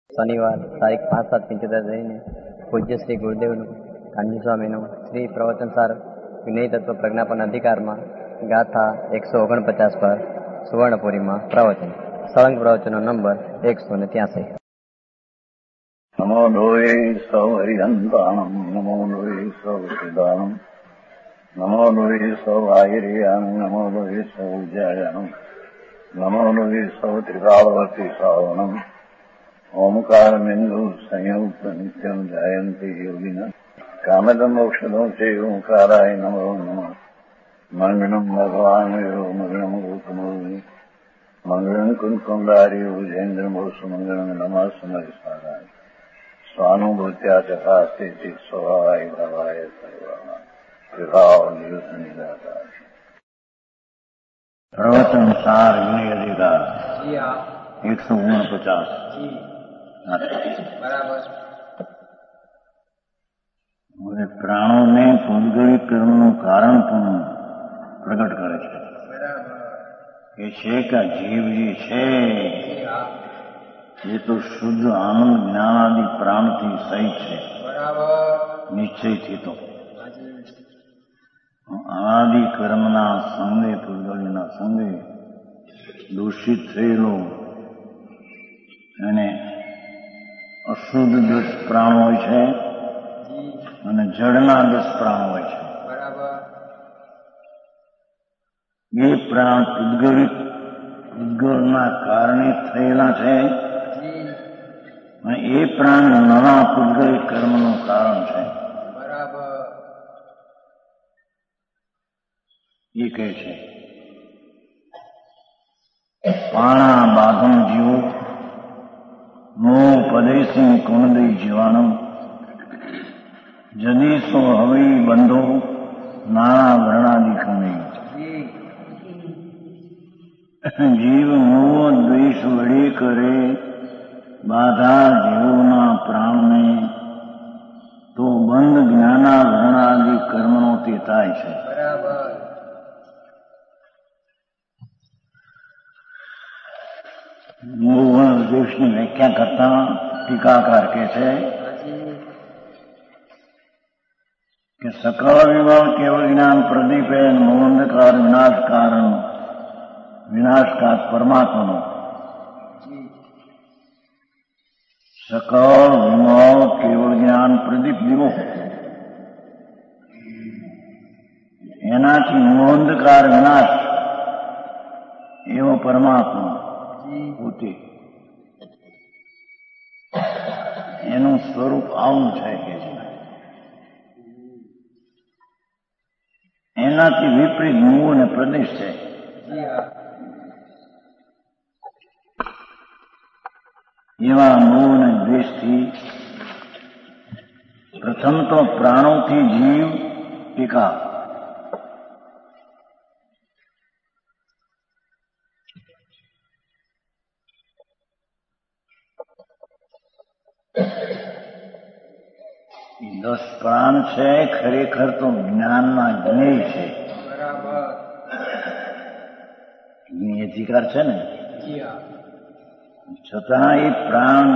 શનિવાર તારીખ 5/7/75 જઈને પૂજ્ય શ્રી ગુરુદેવનું કાનજી સ્વામીનું શ્રી પ્રવચનસાર વિનય તત્વ પ્રજ્ઞાપન અધિકારમાં ગાથા 149 પર સુવર્ણપુરીમાં પ્રવચન. સળંગ પ્રવચનો નંબર 183. નમો લોહે સૌ હરિહંતાણમ, નમો લોહે સૌ સિદ્ધાણમ, નમો લોહે સૌ આયર્યાણમ, નમો લોહે સૌ ઉજ્જાયાણમ, નમો લોહે સૌ ત્રિકાળવતી શ્રાવણમ, ઓમકાર બિંદુ સંયુક્ત નિત્યમ જાયંતી યોગિના કામદમ મોક્ષદો છે ઓંકારાય નમો નમઃ. મંગળમ ભગવાન મંગળમ ગૌતમોની મંગળમ કુંકુંડારી ભુજેન્દ્રમોષ મંગળમ નમઃ સમરિસારાય સ્વાનુભૂત્યા ચકાસ્તે સ્વભાવાય ભવાય સર્વાના વિભાવ નિયુત નિરાકાર. પ્રવચન સાર વિનય અધિકાર 149. હવે પ્રાણોને પૌદ્ગલિક કર્મનું કારણ પણ પ્રગટ કરે છે. એ છે કે જીવ જે છે એ તો શુદ્ધ આનંદ જ્ઞાનાદિ પ્રાણથી સહિત છે. નિશ્ચયથી તો અનાદિ કર્મના સંગે પૌદ્ગલિકના સંગે દૂષિત થયેલો એને અશુદ્ધ 10 પ્રાણ હોય છે અને જળના 10 પ્રાણ હોય છે. એ પ્રાણ પૂતગલના કારણે થયેલા છે અને એ પ્રાણ નવા પૂતગલિક કર્મનું કારણ છે. એ કહે છે પાણા બાધમ જીવો મો પદેશી કુણદય જીવાણમ જદીસો હવૈ બંધો નાણા વર્ણાદિકમય. જીવ મોહ દ્વેષ વડે કરે બાધા જીવોના પ્રાણને તો બંધ જ્ઞાના વર્ણાદિ કર્મનો તે થાય છે. મોહ દ્વેષની વ્યાખ્યા કરતા ટીકાકાર કહે છે કે સકળ વિમળ કેવળ જ્ઞાન પ્રદીપે મોહંધકાર વિનાશકાર પરમાત્માનો સકળ વિમળ કેવળ જ્ઞાન પ્રદીપ દીવો એનાથી મોહંધકાર વિનાશ એવો પરમાત્મા પોતે એનું સ્વરૂપ આવું છે કે એનાથી વિપરીત મોહ અને પ્રદેશ છે. એવા મોહ અને દ્વેષથી પ્રથમ તો પ્રાણોથી જીવ ટીકા એ 10 પ્રાણ છે ખરેખર તો જ્ઞાનના જ્ઞેય છે. અધિકાર છે ને છતાં એ પ્રાણ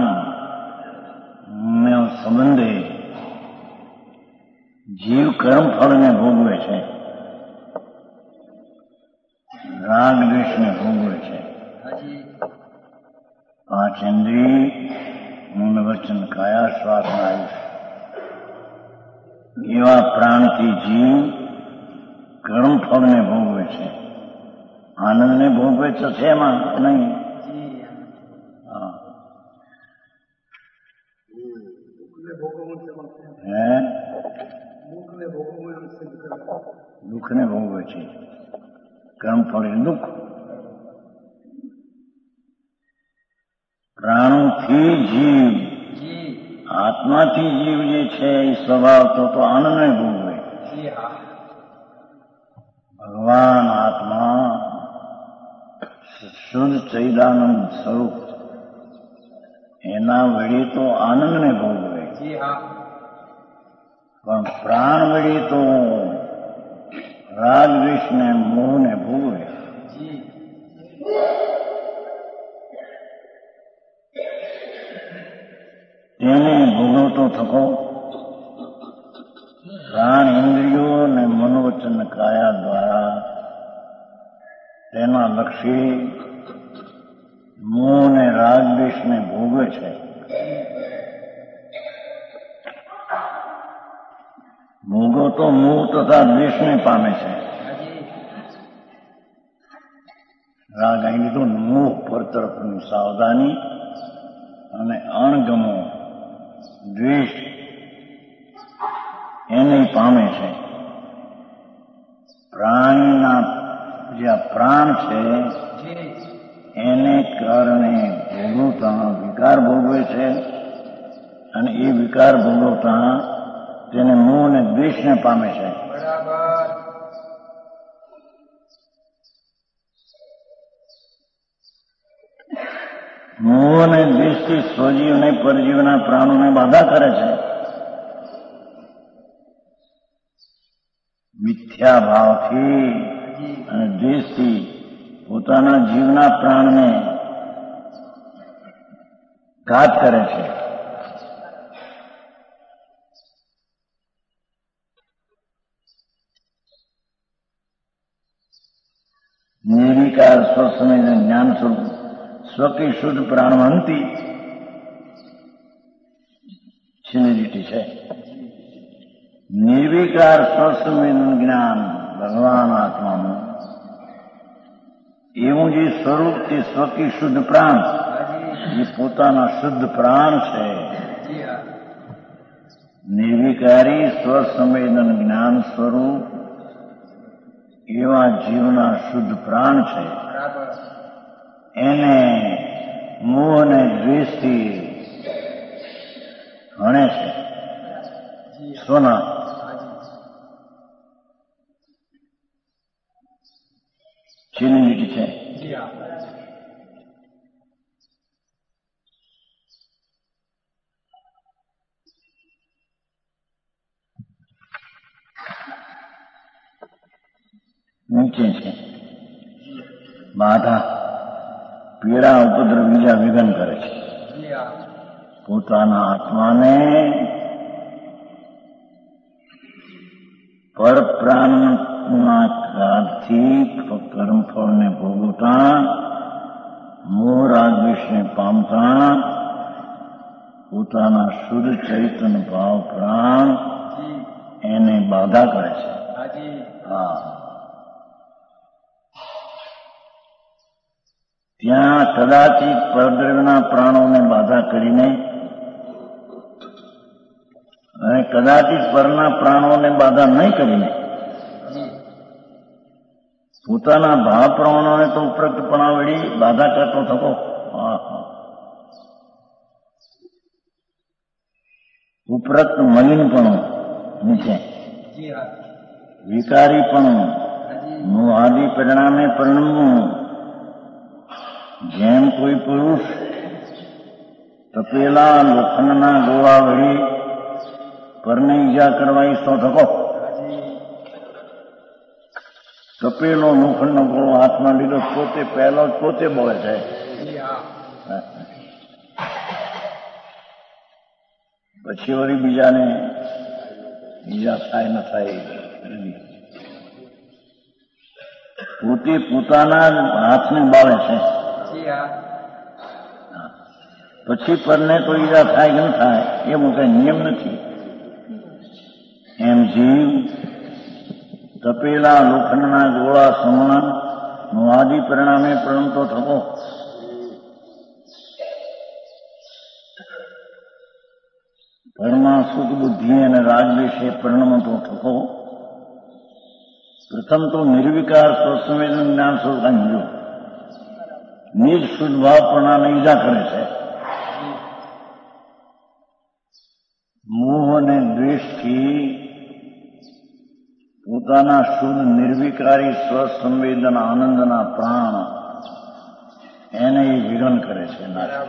સંબંધે જીવ કર્મફળને ભોગવે છે, રાગ દ્વેષને ભોગવે છે. 5 ઇન્દ્રિય મન વચન કાયા શ્વાસના આયુષ એવા પ્રાણથી જીવ કર્મફળને ભોગવે છે. આનંદને ભોગવે તો છે એમાં નહીં. દુઃખને ભોગવે છે. કર્મફળ એ દુઃખ. પ્રાણોથી જીવ આત્માથી જીવ જે છે એ સ્વભાવ તો આનંદને ભોગવે. ભગવાન આત્મા શુદ્ધ ચૈદાનંદ સ્વરૂપ એના વડે તો આનંદને ભોગવે પણ પ્રાણ વડે તો રાગ દ્વેષને મોહને ભોગવે. તેને ભોગવતો થકો પ્રાણ ઇન્દ્રિયો અને મનોવચન કાયા દ્વારા તેના લક્ષી મોહ અને રાગદ્વેષને ભોગવે છે. ભોગવતો મોહ તથા દ્વેષને પામે છે. રાગ અહીં લીધો મોહ પર તરફની સાવધાની અને અણગમો દ્વેષ એને પામે છે. પ્રાણીના જે પ્રાણ છે એને કારણે ભોગવતા વિકાર ભોગવે છે અને એ વિકાર ભોગવતા તેને મોહ અને દ્વેષને પામે છે. મોહ અને દ્વેષથી સ્વજીવ અને પરજીવના પ્રાણોને બાધા કરે છે. મિથ્યા ભાવથી અને દ્વેષથી પોતાના જીવના પ્રાણને ઘાત કરે છે. નિર્વિકાર સ્વસમય જ્ઞાન સ્વરૂપ સ્વકી શુદ્ધ પ્રાણવંતી છેલ્લી લીટી છે. નિર્વિકાર સ્વસમયનું જ્ઞાન ભગવાન આત્માનું એવું જે સ્વરૂપ તે સ્વકી શુદ્ધ પ્રાણ એ પોતાના શુદ્ધ પ્રાણ છે. નિર્વિકારી સ્વસંવેદન જ્ઞાન સ્વરૂપ એવા જીવના શુદ્ધ પ્રાણ છે. એને મોહ અને દ્વેષથી હણે છે. સોના છેલ્લી લીટી છે. નીચે છે બાધા પીડા ઉપદ્રવ બીજા વિઘન કરે છે. પોતાના આત્માને પરપ્રાણના કારથી કર્મફળને ભોગવતા મોહ રાગદ્વેષને પામતા પોતાના શુદ્ધ ચૈતન્ય ભાવ પ્રાણ એને બાધા કરે છે. ત્યાં કદાચિત પરદ્રવ્યના પ્રાણોને બાધા કરીને અને કદાચિત પરના પ્રાણોને બાધા નહીં કરીને પોતાના ભાવ પ્રાણોને તો ઉપરક્તપણા વળી બાધા કરતો થકો. ઉપરક્ત મલિનપણું નીચે વિકારીપણું મોહાદી પરિણામે પરિણમવું. જેમ કોઈ પુરુષ તપેલા લોખંડના ગોળા વળી પરને ઈજા કરવા ઈચ્છતો થકો. તપેલો લોખંડનો ગોળો હાથમાં લીધો પોતે પહેલો જ પોતે બોલે છે. પછી વળી બીજાને ઈજા થાય ન થાય પોતે પોતાના હાથને બાળે છે. પછી પરને તો ઈજા થાય કે ન થાય એવું કઈ નિયમ નથી. એમ જીવ તપેલા લોખંડના ગોળા સમણા મોહાદી પરિણામે પ્રણમતો થકો. પરમા સુખ બુદ્ધિ અને રાગદ્વેષે પરિણમતો થકો. પ્રથમ તો નિર્વિકાર સ્વસંવેદન જ્ઞાન સ્વરૂપ સમજો નિજ શુદ્ધ ભાવ પ્રણાને ઈજા કરે છે. મોહ અને દ્વેષથી પોતાના શુદ્ધ નિર્વિકારી સ્વસંવેદન આનંદના પ્રાણ એને એ વિઘન કરે છે.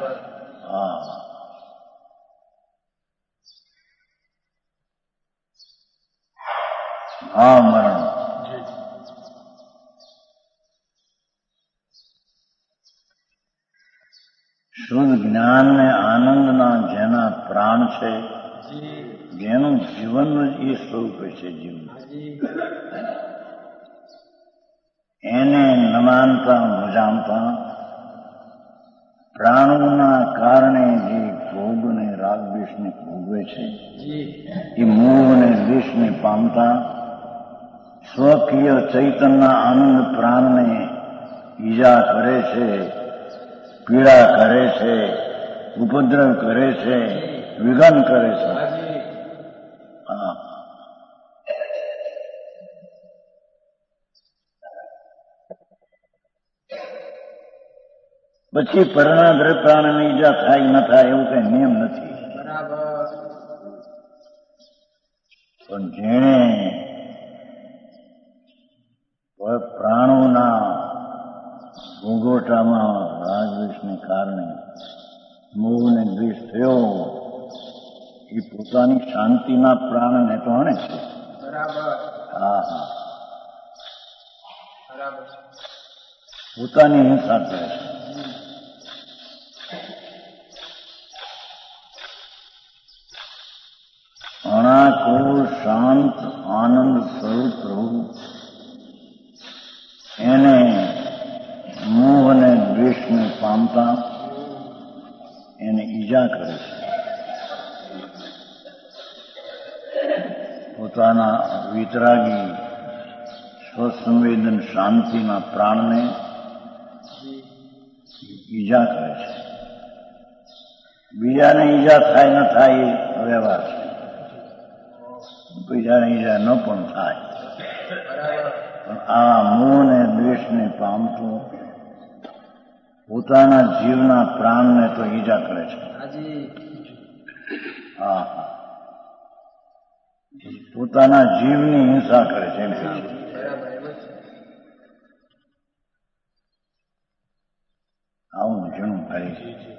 ભાવ મરણ શુદ્ધ જ્ઞાન ને આનંદના જેના પ્રાણ છે, જેનું જીવન જ એ સ્વરૂપે છે જીવન, એને નમાનતા મજામતા પ્રાણોના કારણે જે ભોગને રાગદ્વેષને ભોગવે છે એ મોહને દ્વેષને પામતા સ્વકીય ચૈતનના આનંદ પ્રાણને ઈજા કરે છે, પીડા કરે છે, ઉપદ્રવ કરે છે, વિઘન કરે છે. પછી પરણાદ્ર પ્રાણને ઈજા થાય ન થાય એવું કઈ નિયમ નથી. પણ જેણે પ્રાણોના ભોગવટામાં રાગદ્વેષને કારણે મોહને દ્વેષ થયો એ પોતાની શાંતિના પ્રાણને તો હણે છે. હા હા, પોતાની હિંસા કરે છે. અણાકુળ શાંત આનંદ સ્વરૂપ પ્રભુ એને મોહ અને દ્વેષને પામતા એને ઈજા કરે છે. પોતાના વિતરાગી સ્વસંવેદન શાંતિના પ્રાણને ઈજા કરે છે. બીજાને ઈજા થાય ન થાય એ વ્યવહાર છે, બીજાને ઈજા ન પણ થાય. પણ આ મોહ ને દ્વેષને પામતું પોતાના જીવના પ્રાણને તો ઈજા કરે છે. હા હા, પોતાના જીવની હિંસા કરે છે એમ કે છે. આવું જણું ભાઈ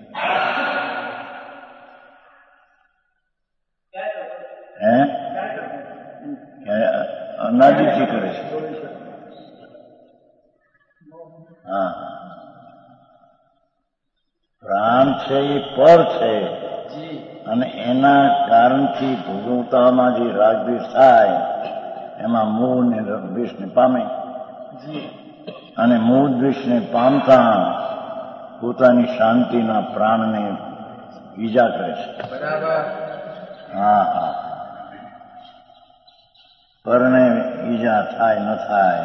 અનાદિથી કરે છે. હા, પ્રાણ છે એ પર છે અને એના કારણથી ભોગવતામાં જે રાગદ્વેષ થાય એમાં મોહ ને દ્વેષને પામે અને મોહ દ્વેષને પામતા પોતાની શાંતિના પ્રાણને ઈજા કરે છે. હા હા, પરને ઈજા થાય ન થાય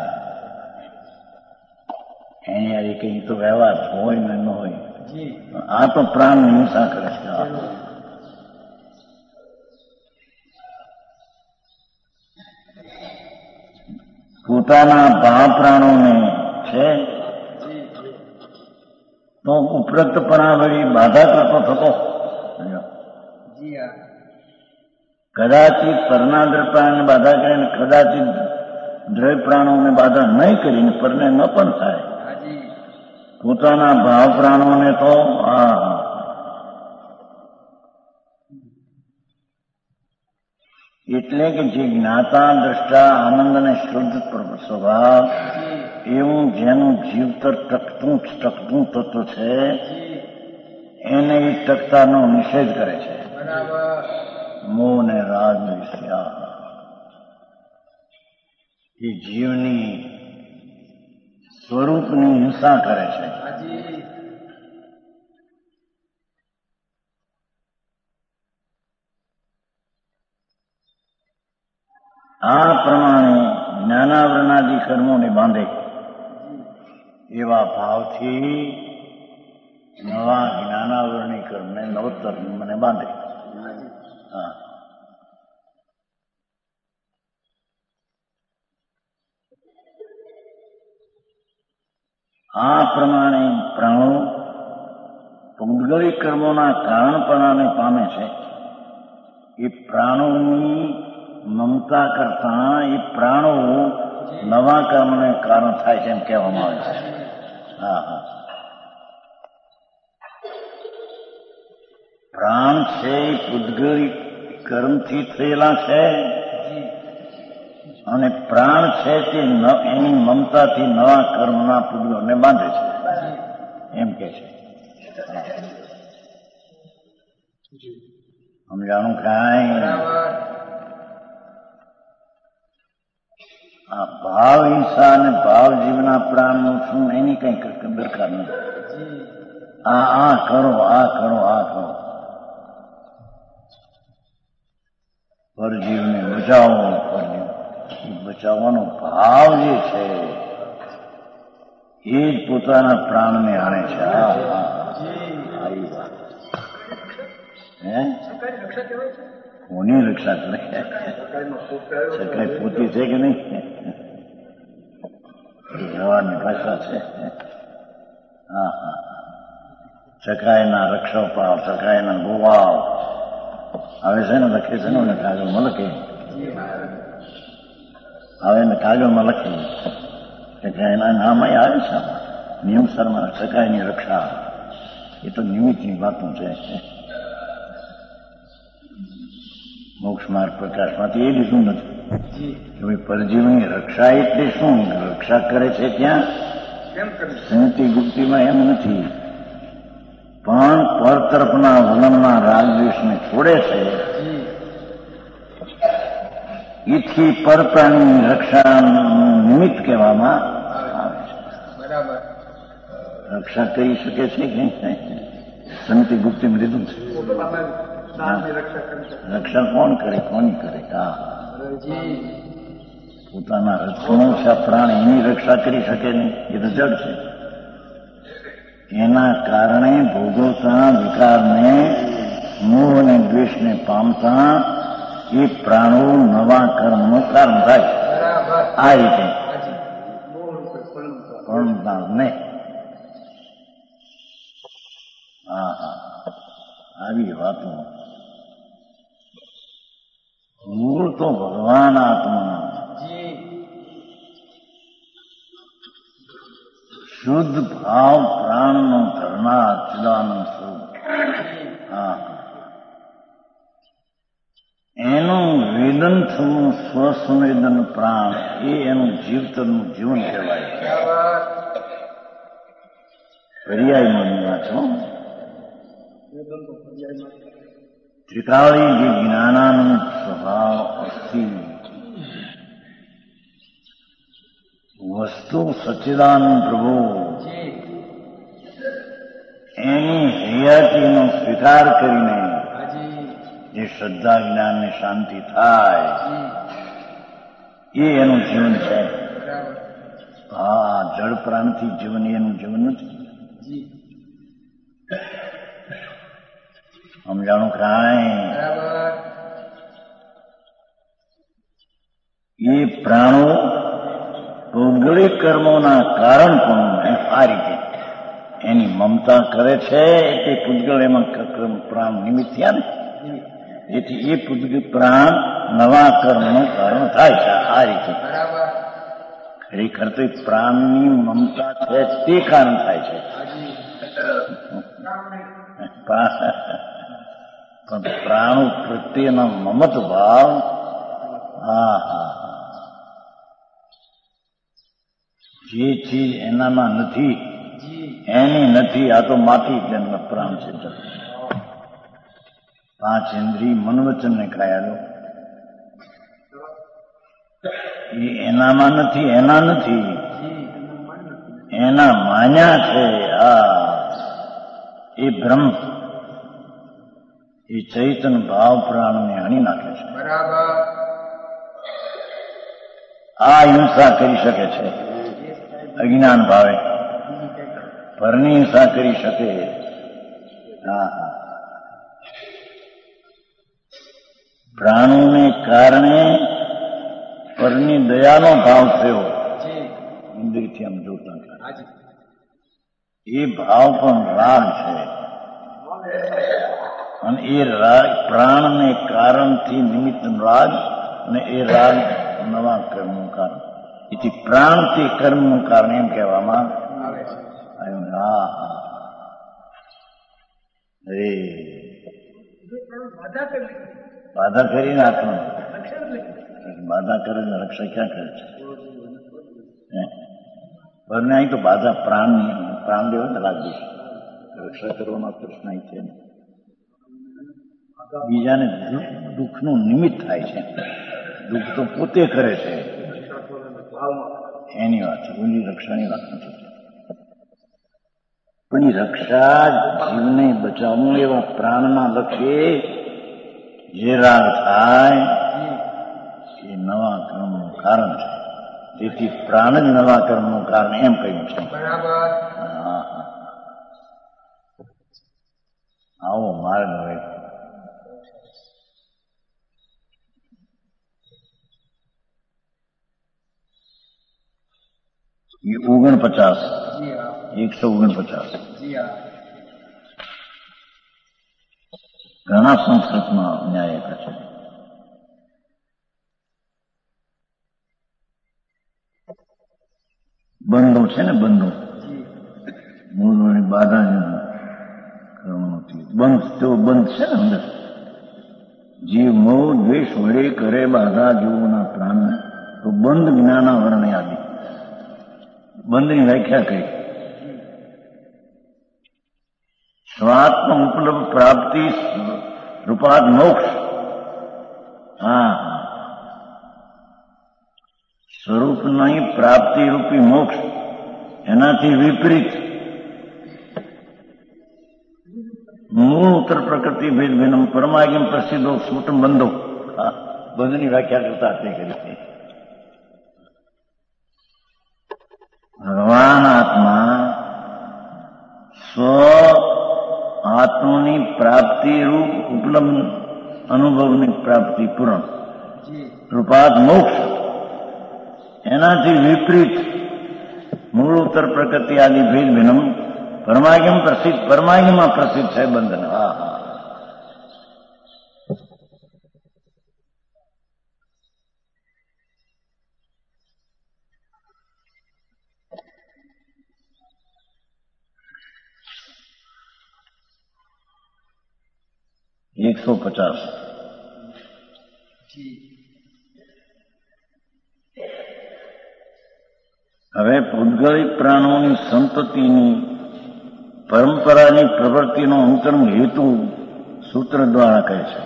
એની કઈ તો વ્યવહાર હોય ને ન હોય. આ તો પ્રાણ હિંસા કરે છે. પોતાના ભાવ પ્રાણોને છે તો ઉપરક્તપણા વળી બાધા કરતો થતો. કદાચિત પરનાદ્ર પ્રાણને બાધા કરીને કદાચિત દ્રવ્ય પ્રાણોને બાધા નહીં કરીને પરને ન પણ થાય. પોતાના ભાવ પ્રાણોને તો એટલે કે જે જ્ઞાતા દ્રષ્ટા આનંદ અને શુદ્ધ સ્વભાવ એવું જેનું જીવતર ટકતું તત્વ છે એને એ ટકતાનો નિષેધ કરે છે. મોહ ને રાગ એ જીવની સ્વરૂપની હિંસા કરે છે. આ પ્રમાણે જ્ઞાનાવરણાદિ કર્મોને બાંધે એવા ભાવથી નવા જ્ઞાનાવરણી કર્મને નવતર મને બાંધે. હા, આ પ્રમાણે પ્રાણો પૌદ્ગલિક કર્મોના કારણપણાને પામે છે. એ પ્રાણોની મમતા કરતા એ પ્રાણો નવા કર્મને કારણ થાય છે એમ કહેવામાં આવે છે. હા હા, પ્રાણ છે એ પૌદ્ગલિક કર્મથી થયેલા છે અને પ્રાણ છે તે એની મમતાથી નવા કર્મના પૂગલોને બાંધે છે એમ કે છે. સમજાણું કાંઈ? આ ભાવ હિંસા અને ભાવ જીવના પ્રાણનું શું એની કઈ દરકાર નથી. આ કરો, આ કરો, આ કરો. પરજીવને બચાવો. પરજીવ બચાવવાનો ભાવ જે છે એ જ પોતાના પ્રાણને આણે છે. આવી વાત હે કોની રક્ષા કરે? સરકાર પોતી છે કે નહીં? જવાની ભાષા છે. હા હા. ચકાયના રક્ષો પાવ, ચકાયના ગોવાવ આવે છે ને, લખે છે ને કાગળમાં લખે. હવે ને કાગળમાં લખે ચકાયના નામ આવે છે નિયમસરમાં. ચકાયની રક્ષા એ તો નિમિત્તની વાતો છે. મોક્ષ માર્ગ પ્રકાશમાંથી એ લીધું નથી કે ભાઈ પરજીવની રક્ષા એટલે શું? રક્ષા કરે છે ત્યાં સ્મૃતિ ગુપ્તિમાં એમ નથી, પણ પર તરફના વલણના રાગદ્વેષને છોડે છે. એથી પરપ્રાણીની રક્ષાનું નિમિત્ત કહેવામાં આવે છે. રક્ષા કરી શકે છે કે નહીં? સ્મૃતિ ગુપ્તિમાં લીધું છે. રક્ષા કોણ કરે? કોની કરે? પોતાના રક્ષણો છે પ્રાણ, એની રક્ષા કરી શકે નહીં. એ તો જડ છે. એના કારણે ભોગવતા વિકારને, મોહ અને દ્વેષને પામતા એ પ્રાણો નવા કર્મનું કારણ થાય. આ રીતે ને આવી વાતો. મૂળ તો ભગવાન આત્મા શુદ્ધ ભાવ પ્રાણનો ધરનાર ચિદાનંદ સ્વરૂપ. એનું વેદન થવું સ્વસંવેદન પ્રાણ, એ એનું જીવતરનું જીવન કહેવાય. પર્યાયમાં વાંચો. ત્રિકાળી જે જ્ઞાનાનંદ સ્વભાવ અસ્થિ વસ્તુ સચ્ચિદાનંદ પ્રભુ, એની હૈયાતીનો સ્વીકાર કરીને જે શ્રદ્ધા જ્ઞાન ને શાંતિ થાય એ એનું જીવન છે. જળ પ્રાણથી જીવન એનું જીવન નથી. સમજાણું કાંઈ? એ પ્રાણો ભૌગોલિક કર્મોના કારણ પણ આ રીતે એની મમતા કરે છે. એટલે પૂતગલ એમાં પ્રાણ નિમિત્ત થયા ને, એથી એ પૂતગલ પ્રાણ નવા કર્મનું કારણ થાય છે. આ રીતે ખરેખર તો પ્રાણની મમતા છે તે કારણ થાય છે. પણ પ્રાણો પ્રત્યેનો મમત ભાવ જે ચીજ એનામાં નથી એની નથી. આ તો માથી જન્મ પ્રાણ છે. 5 ઇન્દ્રિય મન વચન ને કાયાલો એ એનામાં નથી, એના નથી, એના માન્યા છે. એ બ્રહ્મ, એ ચૈતન ભાવ પ્રાણને હણી નાખે છે. આ હિંસા કરી શકે છે અજ્ઞાન ભાવે, પરની હિંસા કરી શકે. પ્રાણોને કારણે પરની દયાનો ભાવ થયો. ઇન્દ્રિયથી આમ જોતા એ ભાવ પણ રાગ છે. અને એ રાગ પ્રાણને કારણથી નિમિત્ત રાગ, અને એ રાગ નવા કર્મનું કારણ. એથી પ્રાણથી કર્મનું કારણ એમ કહેવામાં આવ્યું. બાધા કરીને આત્મા બાધા કરે ને રક્ષા ક્યાં કરે છે? પરને અહીં તો બાધા પ્રાણ દેવા ને લાગી રક્ષા કરવાનો પ્રશ્ન અહીં છે ને. બીજાને દુઃખનું નિમિત્ત થાય છે. દુઃખ તો પોતે કરે છે એની વાત છે, ઓલી રક્ષાની વાત નથી. પણ એ રક્ષા જીવને બચાવવું એવા પ્રાણના લક્ષ્ય જે રાગ થાય એ નવા કર્મનું કારણ છે. તેથી પ્રાણ જ નવા કર્મનું કારણ એમ કહ્યું છે. આવો માર્ગ હવે એ 49 149 ઘણા સંસ્કૃતમાં ન્યાય આપ્યા છે. બંધો છે ને, બંધો મૂળની બાધા બંધ, તો બંધ છે ને અંદર. જીવ મોહ દ્વેષ વડે કરે બાધા જીવોના પ્રાણ, તો બંધ જ્ઞાના વર્ણે આદિ. બંધની વ્યાખ્યા કરી. સ્વાત્મ ઉપલબ્ધ પ્રાપ્તિ રૂપાદ મોક્ષ. હા, સ્વરૂપની પ્રાપ્તિ રૂપી મોક્ષ, એનાથી વિપરીત મૂળ ઉત્તર પ્રકૃતિ ભેદ ભેનમ પરમાગમ પ્રસિદ્ધો સ્ફુટમ બંધો. બંધની વ્યાખ્યા કરતા તે કરી. ભગવાન આત્મા સ્વ આત્મની પ્રાપ્તિ રૂપ ઉપલબ્ધ અનુભવની પ્રાપ્તિ પૂર્ણ રૂપાત મોક્ષ, એનાથી વિપરીત મૂળ ઉત્તર પ્રકૃતિ આદિ ભેદ ભિન્ન પરમાગમ પ્રસિદ્ધ, પરમાગમાં પ્રસિદ્ધ છે બંધન. હા હા, $150. હવે પૂતગલિક પ્રાણોની સંતતિની પરંપરાની પ્રવૃત્તિનો અંતરંગ હેતુ સૂત્ર દ્વારા કહે છે.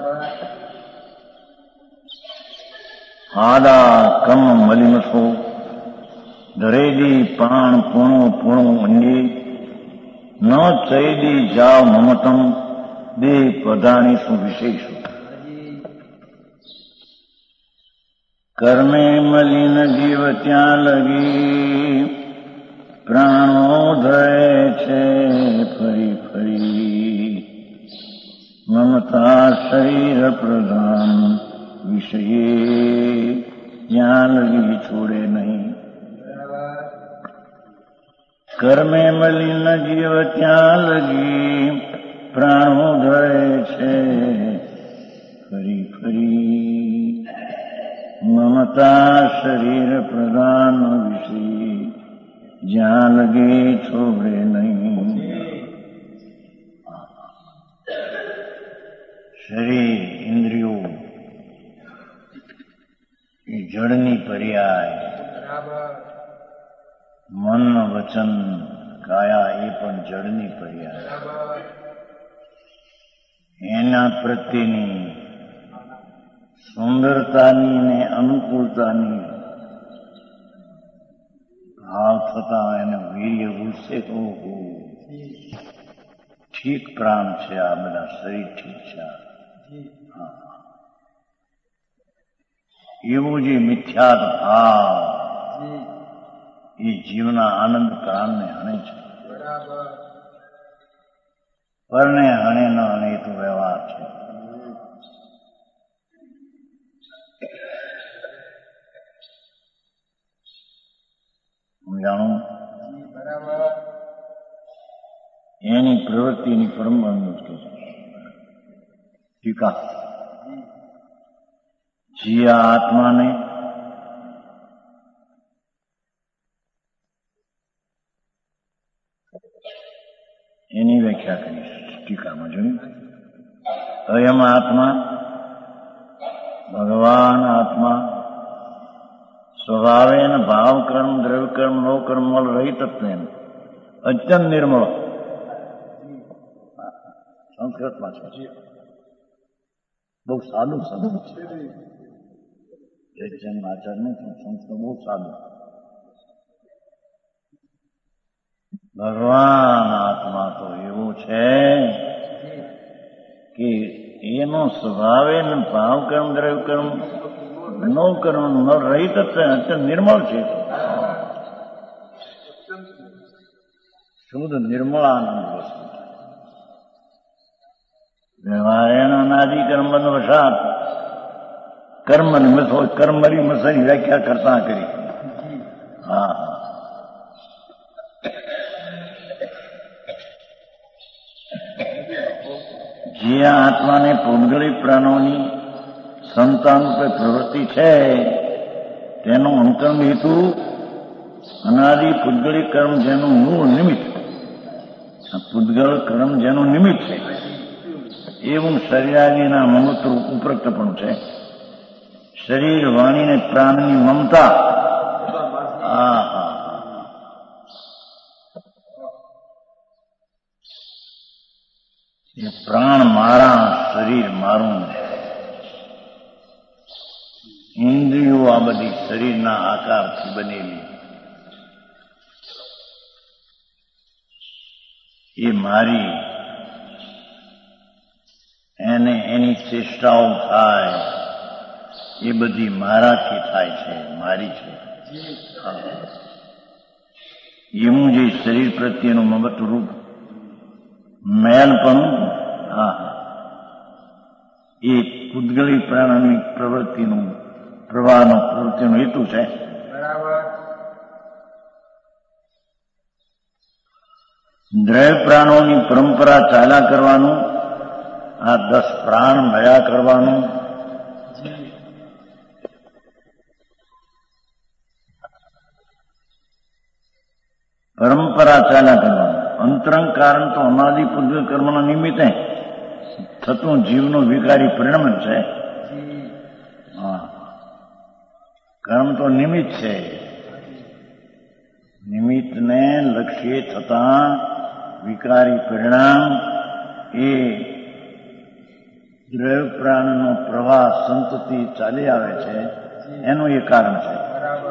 આદા કમ મલિમસો ધરેદી પ્રાણ પૂણો પૂણો અંગે ન ચૈદી જાવ મમતમ દેહ પદાની સુવિશેષો. કર્મે મલિન જીવ ત્યાં લગી પ્રાણો ધરે છે ફરી ફરી, મમતા શરીર પ્રધાન વિષયે ત્યાં લગી છોડે નહીં. કર્મે મલિન જીવ ત્યાં લગી પ્રાણો ધરે છે ફરી ફરી, મમતા શરીર પ્રધાન વિષય જ્યાં લગે છોડે નહીં. શરીર ઇન્દ્રિયો એ જળની પર્યાય, મન વચન કાયા એ પણ જળની પર્યાય. એના પ્રત્યેની સુંદરતાની ને અનુકૂળતાની ભાવ થતા એને વીર્ય ઉઠશે. ઓહો, ઠીક પ્રાણ છે આ બધા, શરીર ઠીક છે. એવો જે મિથ્યાત ભાવ એ જીવના આનંદ પ્રાણને હણે છે. પરને હણે ન હણે તો વ્યવહાર છે. જાણું એની પ્રવૃત્તિની પરંપરા છે. ટીકા જીયા આત્માને એની વ્યાખ્યા કરીશ ટીકામાં. જોયું, અયમ આત્મા ભગવાન આત્મા સ્વભાવે ભાવ કર્મ દ્રવ્ય કર્મ નો કર્મ રહિત અત્યંત નિર્મળ. સંસ્કૃતમાં છે. બહુ સાદું સંત છે. એક જન આચાર્યનું સંત તો બહુ સાદું. ભગવાન આત્મા તો એવો છે કે એનો સ્વભાવ ને ભાવ કર્મ દ્રવ્ય કર્મ નો કર્મ ન રહિત અત્યંત નિર્મળ છે. શુદ્ધ નિર્મળ આનંદ વસ્તુ. વ્યવહારેણ અનાદિ કર્મ બંધ વશાત કર્મની મસાની વ્યાખ્યા કરતા કરી. હા, જે આત્માને પૌદ્ગલિક પ્રાણોની સંતાન રૂપે પ્રવૃત્તિ છે તેનો અંતરંગ હેતુ અનાદિ પૂતગલિક કર્મ જેનું મૂળ નિમિત્ત, પૂતગલ કર્મ જેનું નિમિત્ત છે એવું શરીરાદિના મમત્વ ઉપરક્તપણું છે. શરીર વાણી ને પ્રાણની મમતા. એ પ્રાણ મારા, શરીર મારું, ઇન્દ્રિયો આ બધી શરીરના આકારથી બનેલી, એ મારી, એને એની ચેષ્ટાઓ થાય એ બધી મારાથી થાય છે, મારી છે. એવું જે શરીર પ્રત્યેનું મમત્વ રૂપ મેલપણું, એ પૂતગલિક પ્રાણની પ્રવૃત્તિનું પ્રવાહનો પ્રવૃત્તિનો હેતુ છે. દ્રવ્ય પ્રાણોની પરંપરા ચાલ્યા કરવાનું, આ 10 પ્રાણ મળ્યા કરવાનું, પરંપરા ચાલ્યા કરવાનું. અંતરંગ કારણ તો અનાદિ પૂતગલ કર્મના નિમિત્તે થતું જીવનું વિકારી પરિણમન છે. કર્મ તો નિમિત્ત છે. નિમિત્તને લક્ષ્ય થતા વિકારી પરિણામ એ દ્રવ્ય પ્રાણનો પ્રવાહ સંતતિ ચાલી આવે છે, એનું એ કારણ છે.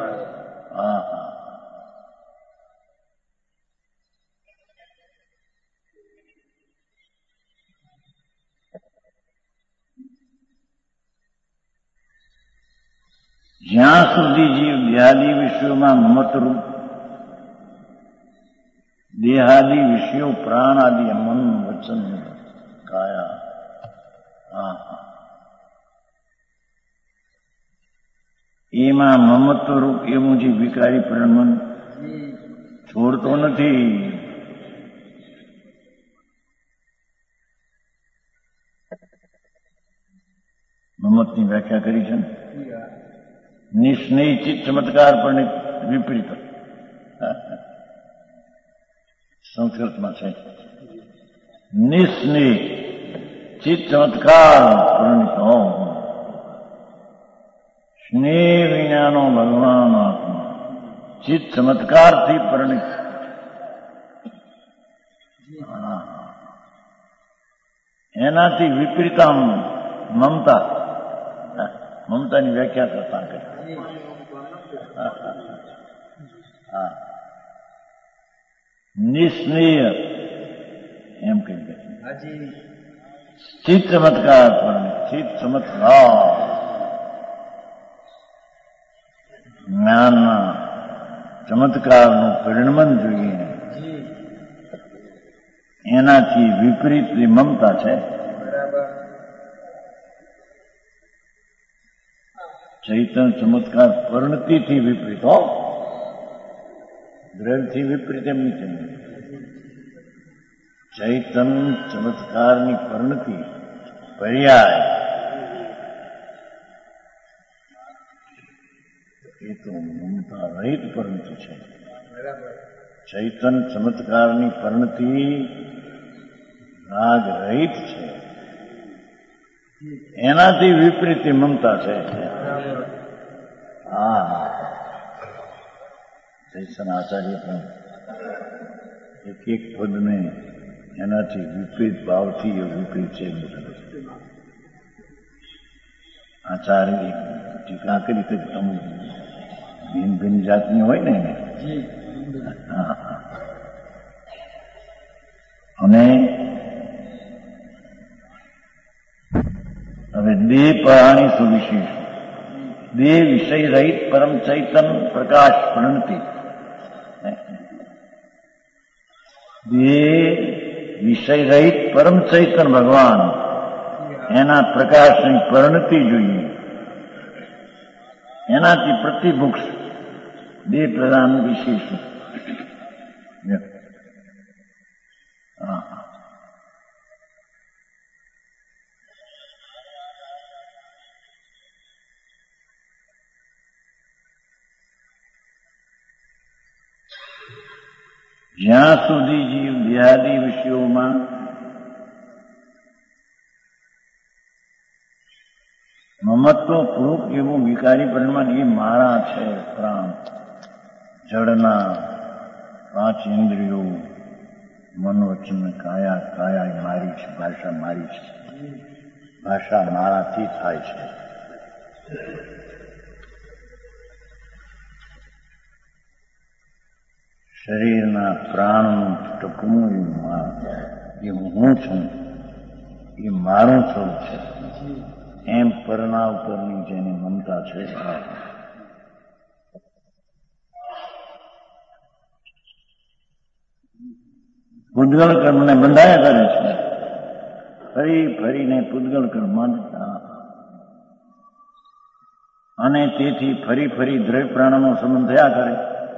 જ્યાં સુધી જીવ દેહાદી વિષયોમાં મમતરૂપ, દેહાદી વિષયો પ્રાણ આદિ મન વચન કાયા, એમાં મમત્વરૂપ એવું જે વિકારી પરિણમન છોડતો નથી. મમતની વ્યાખ્યા કરી છે ને, નિસ્નેહ ચિત્ત ચમત્કાર પણ વિપરીત સંસ્કૃતમાં છે. નિસ્નેહ ચિત્ત ચમત્કાર પરિણિત, સ્નેહ વિનાનો ભગવાન આત્મા ચિત્ત ચમત્કારથી પરિણિત. એનાથી વિપરીતામ મમતા, મમતાની વ્યાખ્યા કરતા કરી. નિસ્નેહ એમ કહી દે. ચિત્ત ચમત્કાર પરિણિત, ચિત્ત ચમત્કાર જ્ઞાનના ચમત્કારનું પરિણમન જોઈએ, એનાથી વિપરીત મમતા છે. ચૈતન્ય ચમત્કાર પરિણતિથી વિપરીત, દ્રવ્યથી વિપરીત એમ નથી. ચૈતન્ય ચમત્કારની પરિણતિ પર્યાય, એ તો મમતા રહિત પરિણતિ છે. ચૈતન્ય ચમત્કારની પરિણતિ રાગ રહિત છે, એનાથી વિપરીત મમતા છે. ચૈતન્ય આચાર્ય પણ એક પદને એનાથી વિપરીત ભાવથી એ વિપરીત છે. આચાર્ય ટીકા કરી તો અમુક ભિન્ન ભિન્ન જાતની હોય ને એને. હા. અને હવે દેહ પરાણી સુવિશેષ, દેહ વિષય રહિત પરમ ચૈતન પ્રકાશ પ્રણતિ. દેહ વિષય રહિત પરમ ચૈતન ભગવાન, એના પ્રકાશની પરિણતિ જોઈએ. એનાથી પ્રતિભુક્ષ દેહ પ્રધાન વિશેષ. જ્યાં સુધી જીવ દેહાદી વિષયોમાં મમત્વપૂર્વક એવું વિકારી પરિમાણ એ મારા છે, પ્રાણ જળના 5 ઇન્દ્રિયો, મન વચન કાયા, કાયા મારી છે, ભાષા મારી છે, ભાષા મારાથી થાય છે. શરીરના પ્રાણનું ટપનું એ હું છું, એ મારું સ્વરૂપ છે. એમ પરના ઉપરની જેની મમતા છે. પૂતગલ કર્મને બંધાયા કરે છે. ફરી ફરીને પૂતગલ કર્મ અને તેથી ફરી ફરી દ્રવ્ય પ્રાણનો સંબંધ થયા કરે.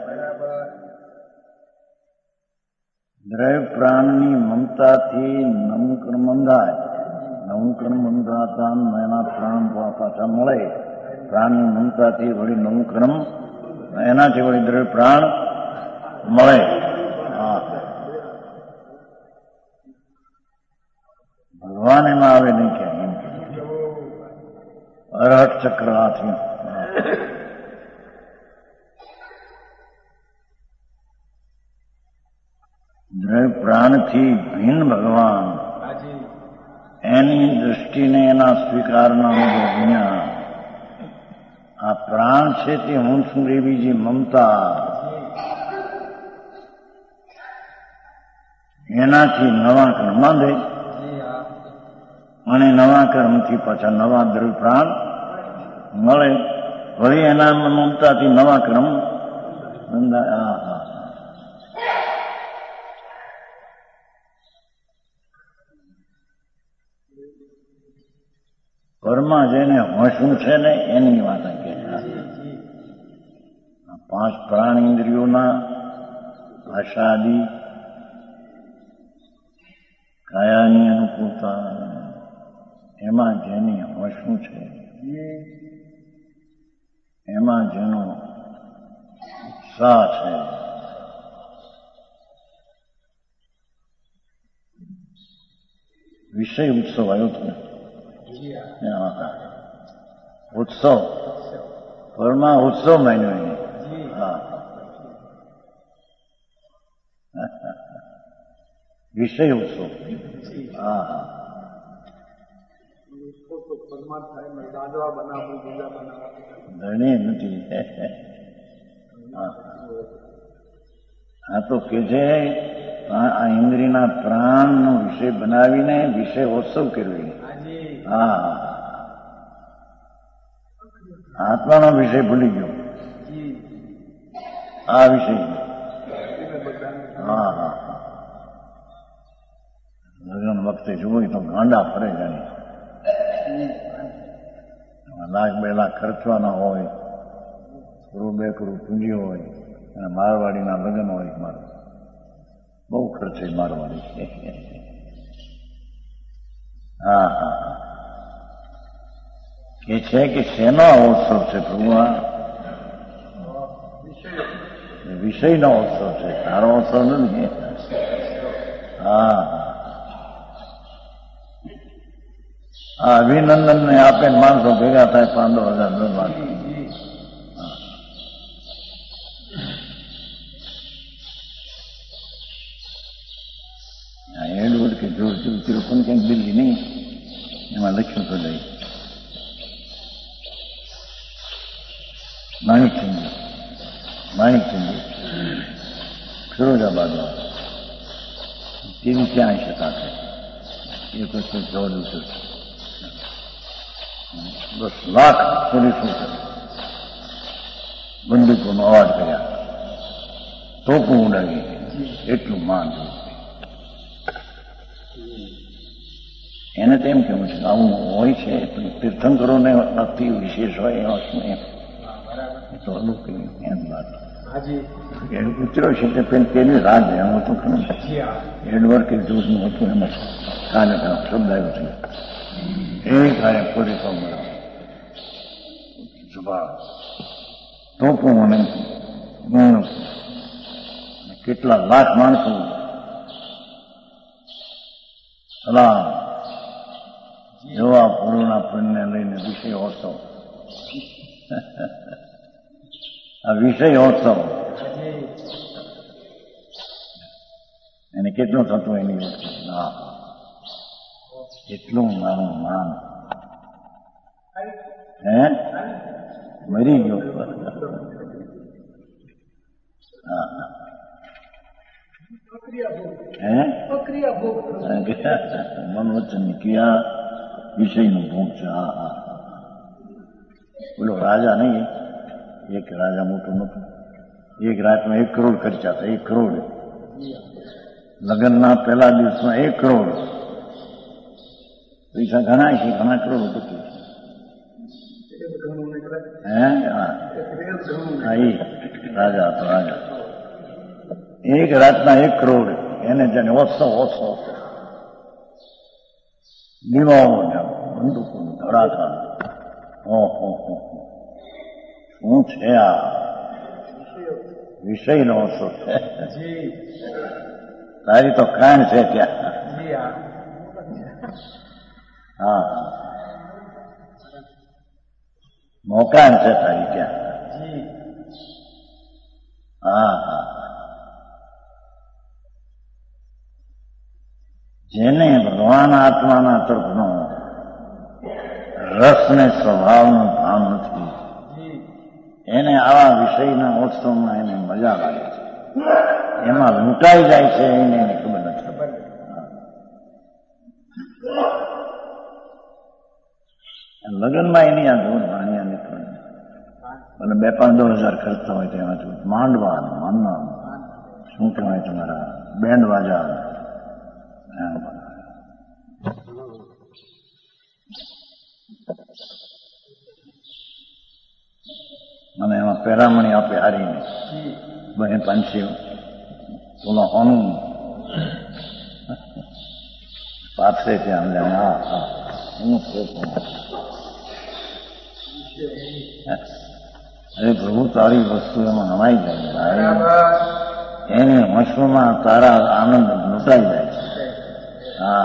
દ્રવ્ય પ્રાણની મમતાથી નવું કર્મ બંધાય. નવું કર્મ બંધાતા એના પ્રાણ પાછા મળે. પ્રાણની મમતાથી વળી નવું કર્મ, એનાથી વળી દ્રવ્ય પ્રાણ મળે. ભગવાન એમાં આવે નહીં ક્યાં એમ અરહટ ચક્ર હાથી. દ્રવ્ય પ્રાણથી ભિન્ન ભગવાન, એની દૃષ્ટિને એના સ્વીકારના જ્ઞાન. આ પ્રાણ છે તે હું છું એવી જે મમતા, એનાથી નવા કર્મ બાંધે અને નવા કર્મથી પાછા નવા દ્રવ્ય પ્રાણ મળે. વળી એના મમતાથી નવા કર્મ બંધાય. પરમાં જેને હોશું છે ને એની વાત કે 5 પ્રાણ ઇન્દ્રિયોના ભાષાદિ કાયાની અનુકૂળતા, એમાં જેની હોશું છે, એમાં જેનો ઉત્સાહ છે, વિષય ઉત્સવ આવ્યો હતો ને. ઉત્સવ પરમાં ઉત્સવ માન્યો એને. વિષય ઉત્સવ. ધણી નથી. આ તો કે છે આ ઇન્દ્રિયના પ્રાણનો વિષય બનાવીને વિષય ઉત્સવ કર્યો. આત્માનો વિષય ભૂલી ગયો. આ વિષય લગ્ન વખતે જોઈ તો ગાંડા ફરે જાણે. 1 લાખ 2 લાખ ખર્ચવાના હોય, 1 કરોડ 2 કરોડ પૂંજી હોય, અને મારવાડીના લગ્ન હોય. મારું બહુ ખર્ચે મારવાડી. કે છે કે શેનો ઉત્સવ છે પ્રભુ? વિષયનો ઉત્સવ છે, તારો ઉત્સવ નથી. અભિનંદન ને આપે માણસો ભેગા થાય 15,000 10 લાખ. એડવર્ડ કે જો તિરુપન ક્યાંક દિલ્હી નહીં, એમાં લખ્યું તો લઈ માણિકચંદી ફિરોજાબાદ તેની ક્યાં શકા છે? એ પછી 14 લાખ પોલીસો બંદૂકોનો અવાજ કર્યા, તોપો ઉડાવી, એટલું માન એને તેમ કેવું છે આવું હોય છે. તીર્થંકરોને અતિ વિશેષ હોય એવા સમય તો અલૌકિક એમ વાત એનું ઉતર્યો છે તે તેની રાજ એમ હતું ખરું. એડવર્ડ કે જોશનું હતું એમાં કાને શબ્દ આવ્યો છે એ કાલે પોલીસો મળ્યા તોપો અને કેટલા લાખ માણસો સલામ જોવા પૂર્ણના પુણ્યને લઈને વિષય હોત્સવ. આ વિષય હોત્સવ એને કેટલું થતું એની વખતે એટલું મારું માન હે મરી ગયો. મન વચન ક્રિયા વિષયનું ભોગ છે. બોલો રાજા નહીં, એક રાજા મોટું નતું, એક રાતમાં 1 કરોડ ખર્ચા હતા. 1 કરોડ લગ્નના પહેલા દિવસમાં 1 કરોડ પૈસા ઘણા છે, ઘણા કરોડપતિ. રાજા હતો રાજા. એક રાતના 1 કરોડ એને જાણે ઓછો દીવાઓ બંદૂકો ધડાકા. શું છે આ વિષયનો ઓછો છે. તારી તો કાન છે ત્યાં. હા મોકાન છે તારી ત્યાં. હા જેને ભગવાન આત્માના તરફનો રસ ને સ્વભાવનું ભાન નથી એને આવા વિષયના ઉત્સવમાં એને મજા લાગે છે, એમાં લૂંટાઈ જાય છે એને ખબર નથી. લગ્નમાં એની આ ધૂળ ભાણિયા નીકળે અને 2-5 ખર્ચતા હોય તેમાંથી માંડવા શું કહેવાય તમારા બેન્ડ વાજા અને એમાં પેરામણી આપે હારીને બહેન પાંચી ઓલો હોનું પાથરે ત્યાં હું અરે પ્રભુ તારી વસ્તુ એમાં નવાઈ જાય, એને વસ્તુમાં તારા આનંદ લૂંટાઈ જાય છે. હા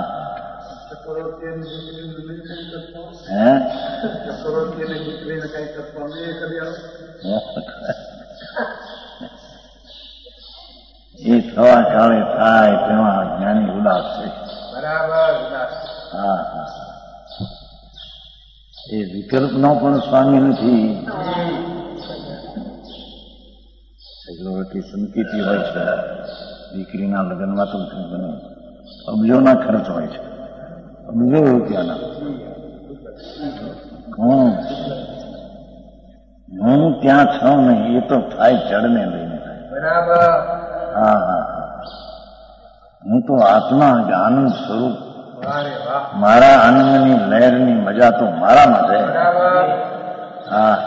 એ થવા કાળે થાય તેમાં જ્ઞાની ઉદાસ છે. હા એ વિકલ્પનો પણ સ્વામી નથી. ચક્રવર્તી સંકેતી હોય છે, દીકરીના લગ્નમાં તો અબજોના ખર્ચ હોય છે, અબજો રૂપિયાના. હું ત્યાં છું નહીં, એ તો થાય જડને લઈને થાય. હા હું તો આત્મા આનંદ સ્વરૂપ, મારા આનંદની લહેરની મજા તો મારામાં છે. હા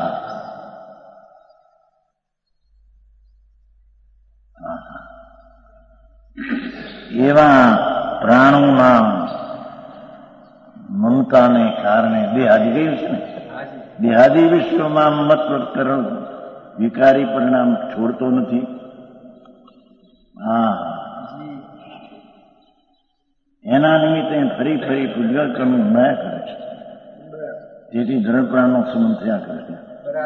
એવા પ્રાણોના મમતાને કારણે દેહાદી ગયું છે ને, દેહાદી વિશ્વમાં મત કરો વિકારી પરિણામ છોડતો નથી. હા એના નિમિત્તે ફરી પૂજગલ કર્મનું ન્યાય કરે છે, જેથી દ્રઢ પ્રાણનો સંબંધ થયા કરે છે.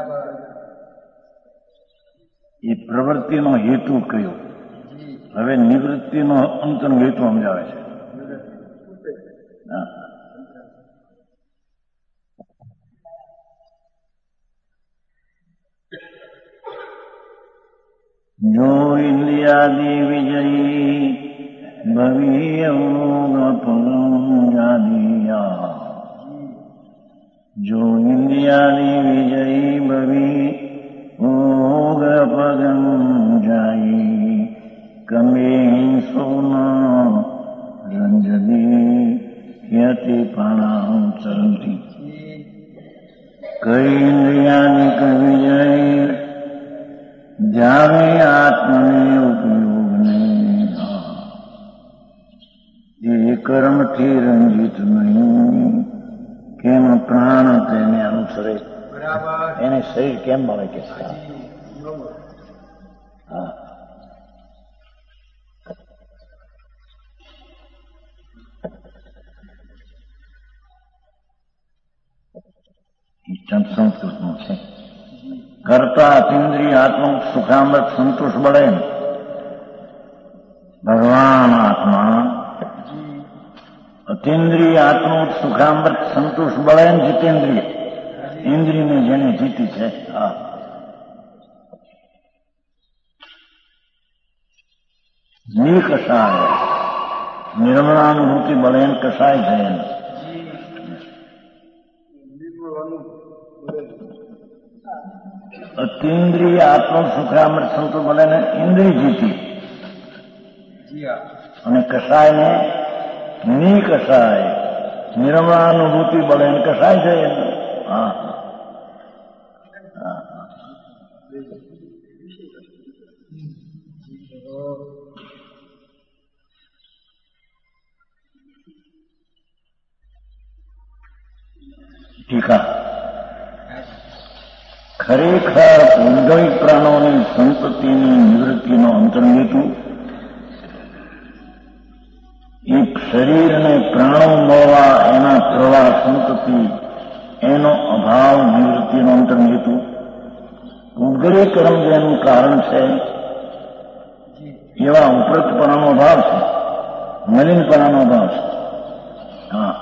એ પ્રવૃત્તિનો હેતુ કયો? હવે નિવૃત્તિનો અંતનો હેતુ સમજાવે છે. જો ઇન્દ્રિયાદિ વિજયી ભવી અવગપંજાદિયા જો ઇન્દ્રિયાદિ વિજયી ભવી ઓગપગંજાઈ કમે સોના રંજદી યતિ પ્રાણામ ચરંતી કઈ ઇન્દ્રિયાદિક વિજય જાવે આત્મને ઉપયોગ નહીં એ કર્મથી રંજિત નહીં કેમ પ્રાણ તેને અનુસરે એને શરીર કેમ મળે કે હા સંસ્કૃતનું છે કરતા અતિન્દ્રિય આત્મ સુખામૃત સંતોષ બળે ભગવાન આત્મા અતિન્દ્રિય આત્મ સુખામૃત સંતોષ બળે જીતેન્દ્રિય ઇન્દ્રિયને જેને જીતી છે હા નિકષાય નિર્મળાનુભૂતિ બળેન કષાય જયન અતિન્દ્રિય આત્મ સુખામૃત સંતોષ બળે ને ઇન્દ્રિય જીતી અને કષાય ને નિકષાય નિર્મળાનુભૂતિ બળે ને કષાય જયન હા ટીકા ખરેખર ઉદ્ગમિક પ્રાણોની સંપત્તિની નિવૃત્તિનો અંતર્હેતુ એક શરીર અને પ્રાણો મળવા એના પ્રવાહ સંપત્તિ એનો અભાવ નિવૃત્તિનો અંતર્હેતુ ઉદ્ગરી કર્મ જેનું કારણ છે એવા ઉપરતપણાનો અભાવ છે મલિનપણાનો અભાવ છે હા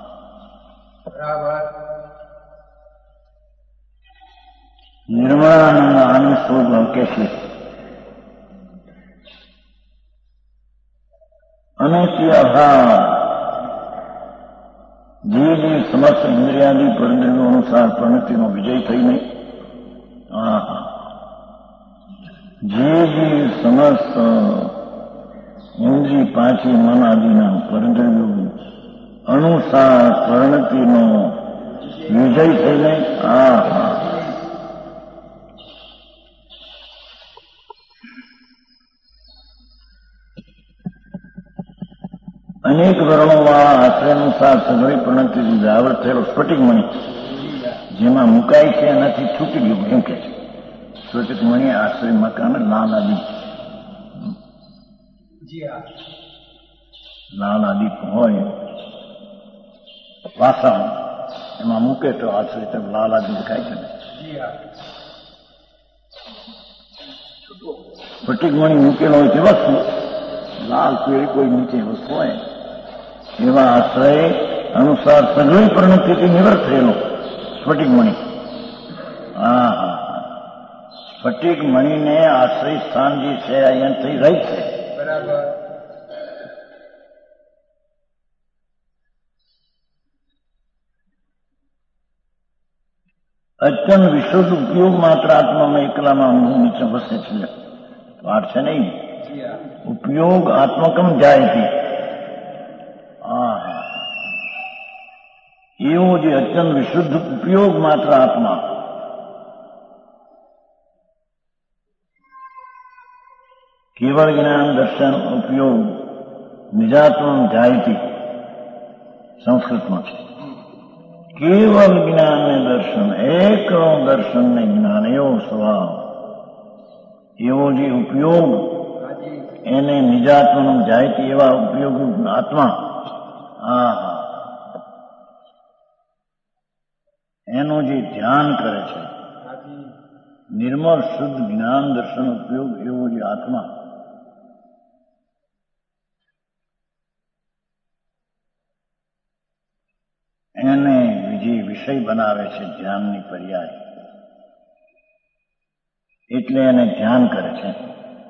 બરાબર નિર્મળાનંદ આનંદ સ્વરૂપ કે છે અને તે અભાવ જે સમસ્ત ઇન્દ્રિયાદિ પરિણ્યો અનુસાર પ્રણતિનો વિજય થઈને જે સમસ્ત ઇન્દ્રિય પાંચી મન આદિના પરિણ્યો અનુસાર પ્રણતિનો વિજય થઈને અનેક વર્ણોવાળા આશ્રયનુસાર સઘળી પ્રણતિથી વ્યાવૃત થયેલો સ્ફટિક મણિ જેમાં મુકાય છે એનાથી છૂટી ગયું એમ કે છે સ્ફટિક મણિ આશ્રય મકાન લાલ આદિ લાલ આદિ હોય વાસણ એમાં મૂકે તો આશ્રય તો લાલ આદિ દેખાય છે ને સ્ફટિક મણિ મૂકેલો હોય તે વસ્તુ લાલ પીળી કોઈ નીચે વસ્તુ હોય એવા આશ્રય અનુસાર સઘળી પ્રણતિથી નિવૃત્ત થયેલો સ્ફટિક મણિ સ્ફટિક મણિને આશ્રય સ્થાન જે છે અહીંયાથી રહી છે બરાબર અત્યંત વિશુદ્ધ ઉપયોગ માત્ર આત્મામાં એકલામાં અનુભવ નીચે વસે છે પાઠ છે નહીં ઉપયોગ આત્મકમ જાયતી એવો જે અત્યંત વિશુદ્ધ ઉપયોગ માત્ર આત્મા કેવળ જ્ઞાન દર્શન ઉપયોગ નિજાત્મ જાયતી સંસ્કૃતમાં છે કેવળ જ્ઞાન ને દર્શન એક દર્શન ને જ્ઞાન એવો સ્વભાવ એવો જે ઉપયોગ એને નિજાત્મનું જાયતી એવા ઉપયોગ આત્મા એનું જે ધ્યાન કરે છે નિર્મળ શુદ્ધ જ્ઞાન દર્શન ઉપયોગ એવો જે આત્મા એને જે વિષય બનાવે છે ધ્યાનની પર્યાય એટલે એને ધ્યાન કરે છે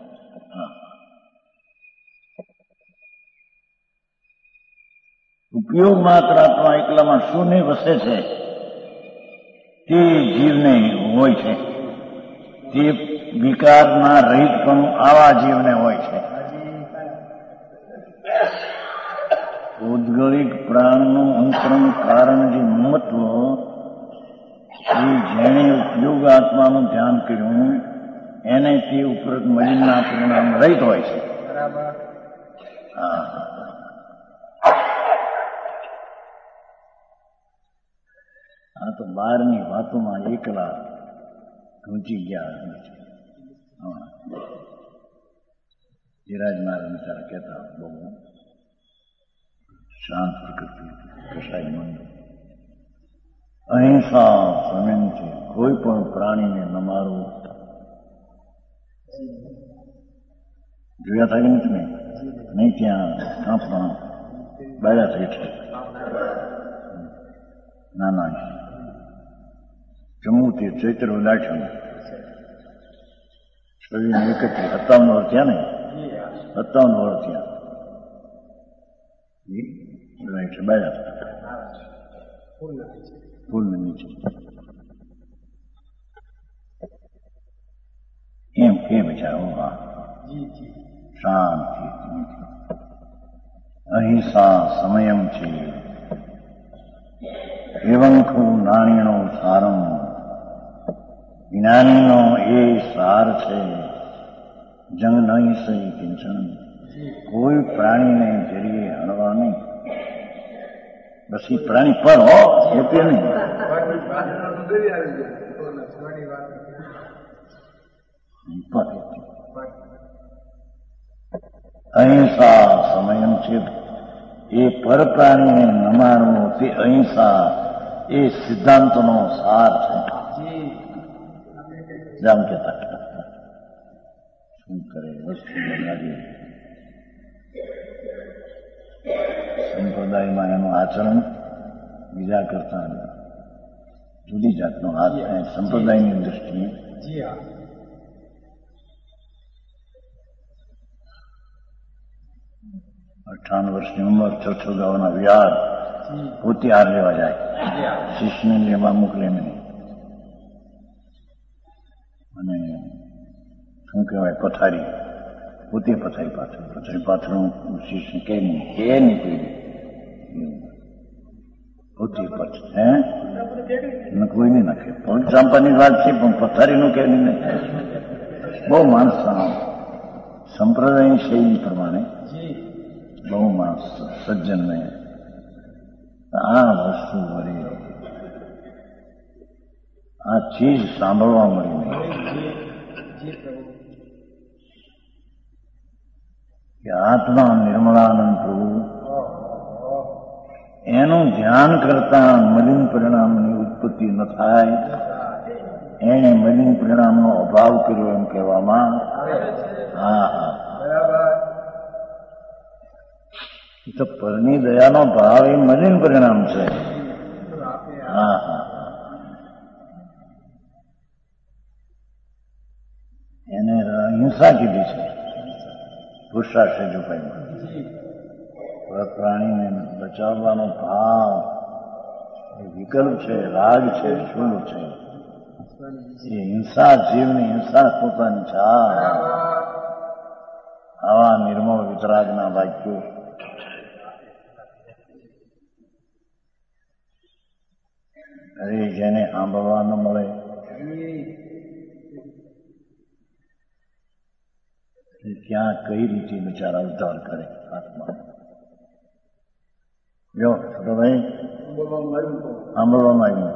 ઉપયોગ માત્ર આત્મા એકલામાં શૂન્ય વસે છે તે જીવને હોય છે. તે વિકારના રહિતપણું આવા જીવને હોય છે. ઉદ્ગલિક પ્રાણનું અંતરંગ કારણ જે મહત્વ એ જેણે ઉપયોગ આત્માનું ધ્યાન કર્યું એને તે ઉપરાંત મલિનના પરિણામ રહિત હોય છે. આ તો બહારની વાતોમાં એકલા ઘૂંચી ગયા. ધીરાજ મહારાજ બિચારા કહેતા બહુ શાંત પ્રકૃતિ કસાય મન અહિંસા સંયમથી કોઈ પણ પ્રાણીને ન મારવું. જોયા થાય ને તમે નહીં ત્યાં કાંપમાં બાળ્યા થઈ છે નાના જમ્મુ તે ચૈત્ર ઉદાઠ્યું 27 વર્ષ થયા ને 57 વર્ષ થયા બાળ્યા ફૂલને નીચે એમ કે બચારો શાંતિ અહિંસા સમયમ છે એવંખુ નાણીનો સારમ જ્ઞાનીનો એ સાર છે. જંગ નહીં સહી કિંચન કોઈ પ્રાણીને જરીએ હણવા નહીં. બસ એ પ્રાણી પર હો પોતે નહીં. અહિંસા સમયમ છે એ પર પ્રાણીને ન મારવું તે અહિંસા એ સિદ્ધાંતનો સાર છે. જામ કહેતા શું કરે વસ્તુ બનાવી સંપ્રદાયમાં એનું આચરણ બીજા કરતા જુદી જાતનો સંપ્રદાયની દૃષ્ટિએ 58 વર્ષની ઉંમર છોછોગાઓના વિહાર પોતે હાર લેવા જાય. શિષ્યને લેવા મોકલે નહીં. અને શું કહેવાય પથારી પોતે પથારી પાછળ શિષ્ય કે નીકળી પોતે કોઈ નહીં નાખે. પગ ચાંપાની વાત છે પણ પથારીનું કે નહીં નાખે. બહુ માણસ સંપ્રદાયની શૈલી પ્રમાણે બહુ માણસ સજ્જનને આ વસ્તુ મળી આ ચીજ સાંભળવા મળી નહીં કે આત્મા નિર્મળાનંદ પ્રભુ એનું ધ્યાન કરતા મલિન પરિણામની ઉત્પત્તિ ન થાય. એને મલિન પરિણામનો અભાવ કર્યો એમ કહેવામાં. તો પરની દયાનો ભાવ એ મલિન પરિણામ છે. એને હિંસા કીધી છે પુરુષાર્થ ઉપાયમાં. પ્રાણીને બચાવવાનો ભાવ એ વિકલ્પ છે, રાગ છે, શુલ્ક છે. એ હિંસા જીવની હિંસા પોતાની છે. આવા નિર્મળ વિતરાગના વાક્યો અરે જેને સાંભળવા ન મળે ક્યાં કઈ રીતે બિચારા ઉદ્ધાર કરે આત્મા. જો તો ભાઈ સાંભળવામાં આવ્યું.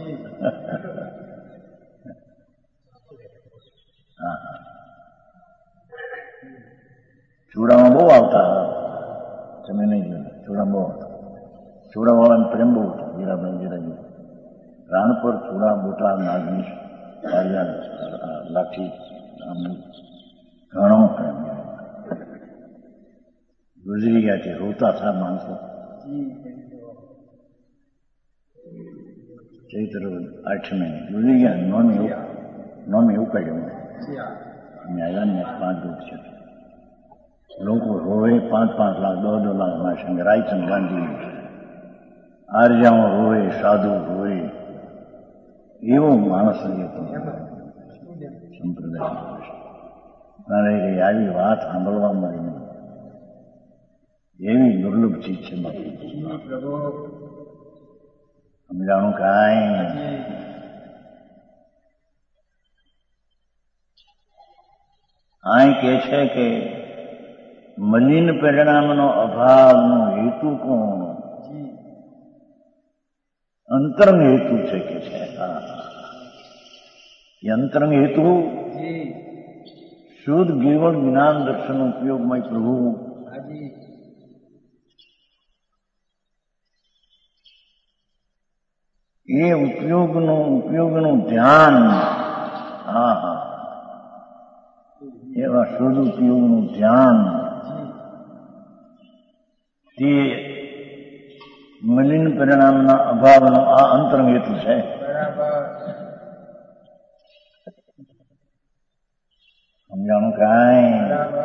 ચૂડામાં બહુ આવતા તમે નહીં જોયું. ચૂડા બહુ આવતા. ચૂડાવાળાને પ્રેમ બહુ હતો. હીરાભાઈ જરાજી રાણપર ચૂડા બોટા નાગની લાઠી ઘણો પ્રેમ ગુજરી ગયા છે. રોતા થા માણસો. ચૈત્ર 8 ગુજરી ગયા. નોમ એવું કાઢ્યું અમે આવ્યા ને 5 દૂધ છે. લોકો રોવે 5-5 લાખ 2-2 લાખ ના સંગ રાયચંદ ગાંધી આર્યાઓ રોવે, સાધુ રોવે, એવો માણસ સંપ્રદાય મારે આવી વાત સાંભળવા મળી નહીં. એવી દુર્લભ ચીજ છે. સમજાણું કાંઈ આ કહે છે કે મલિન પરિણામનો અભાવનો હેતુ કોણ? અંતરંગ હેતુ છે કે છે. એ અંતરંગ હેતુ શુદ્ધ કેવળ જ્ઞાન દર્શન ઉપયોગમાં પ્રભુ એ ઉપયોગનું ધ્યાન. એવા શુદ્ધ ઉપયોગનું ધ્યાન તે મલિન પરિણામના અભાવનો આ અંતરંગ હેતુ છે. સમજાણું કાંઈ?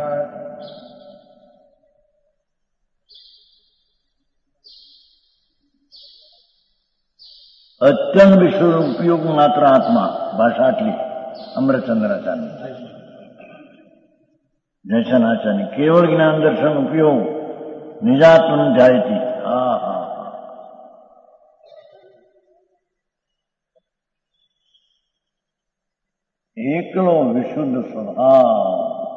અત્યંત વિશ્વ ઉપયોગ માત્ર આત્મા. ભાષા આટલી અમરચંદ્રાચાર્ય જયસનાચાર્ય. કેવળ જ્ઞાન દર્શન ઉપયોગ નિજાત્મ જાયતી. એકલો વિશુદ્ધ સ્વભાવ